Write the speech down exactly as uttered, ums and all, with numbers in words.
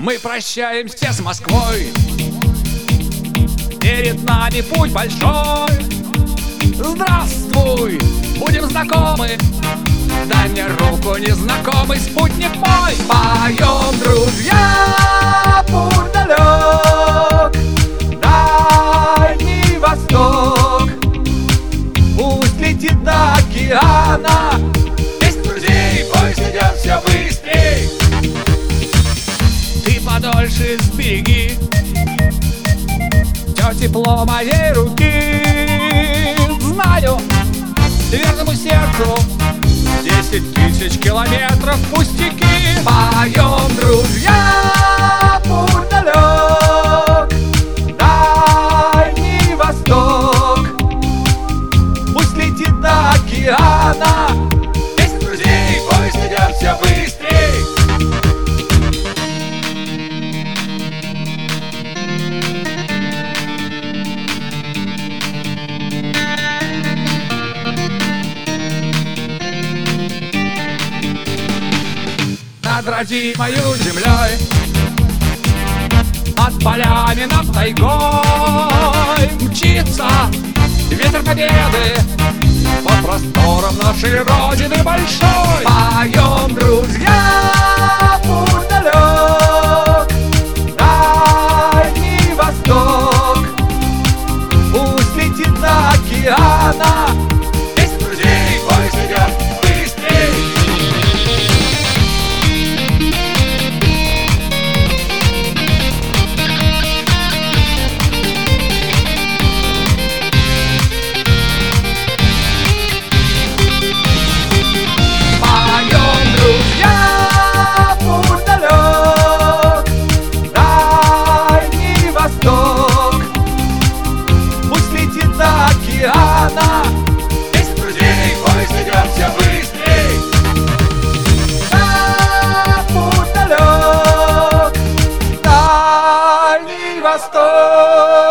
Мы прощаемся с Москвой, перед нами путь большой. Здравствуй, будем знакомы, дай мне руку, незнакомый спутник мой. Поем, друзья, путь далек, Дальний Восток. Пусть летит до океана, песнь друзей, пусть идет все быстрей. Ты подольше сбереги все тепло моей руки. Знаю, верному сердцу десять тысяч километров пустяки. Поем, друзья, путь далек, Дальний Восток. Пусть летит до океана, песнь друзей, пусть идет все быстрей. Над родимою землей, над полями, над тайгой мчится ветер победы по просторам нашей Родины большой. Поем, друзья, путь далек, Дальний Восток. Пусть летит до океана, песнь друзей, пусть идет быстрей. Океана, песнь друзей, пусть идет все быстрей. Да, путь далек, Дальний Восток.